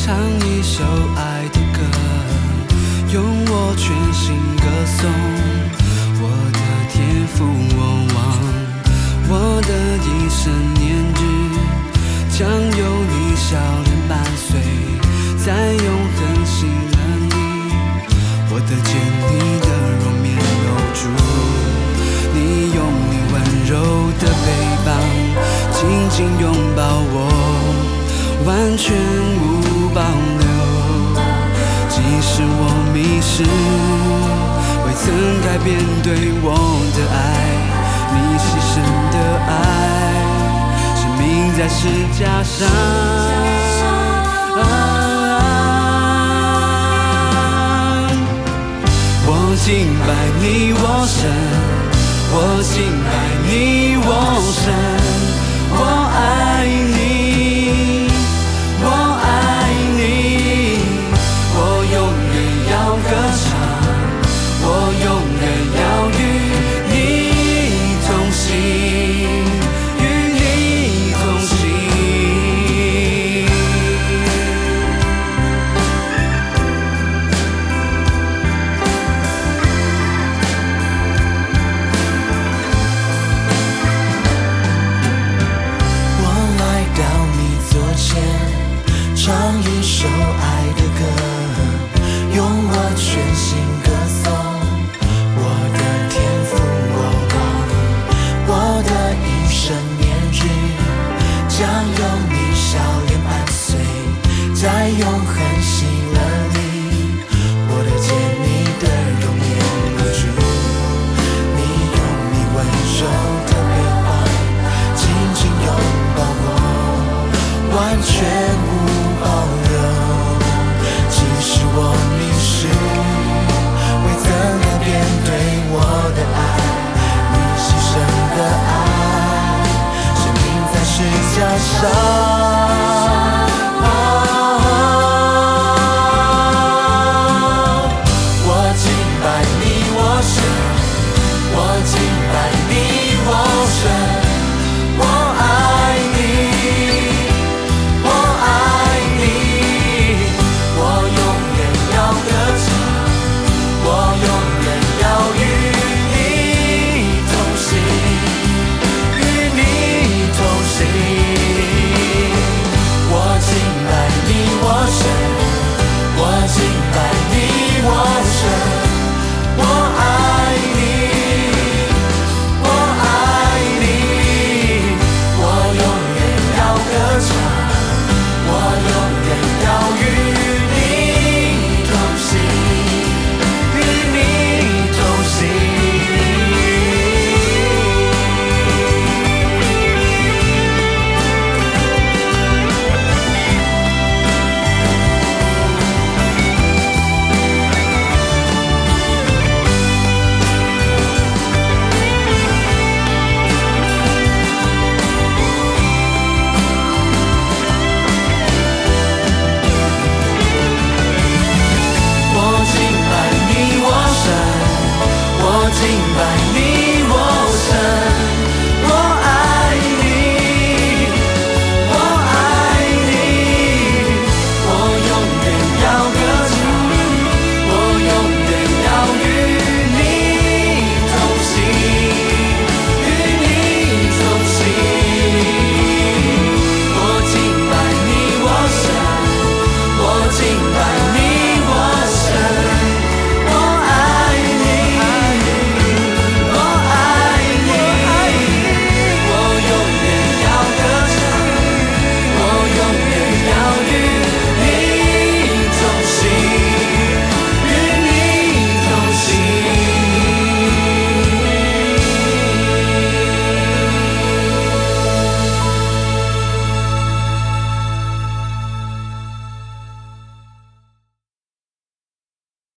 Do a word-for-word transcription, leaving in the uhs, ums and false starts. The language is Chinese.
唱一首爱的歌，用我全心歌颂我的天赋，我望我的一生年日，将有你笑脸伴随，在永恒吸了你，我的坚定的容面留住你，用你温柔的背膀紧紧拥抱我，完全无保留。即使我迷失，未曾改变对我的爱，你牺牲的爱，生命在十字架上。我敬拜你，我神，我敬拜你，我神，我爱你，我爱你，我永远要歌唱，我永远要与你同行，与你同行。 唱一首爱的歌，用我全心歌颂我的天赋，我望我的一生年日，将有你笑脸伴随，在永恒吸了你，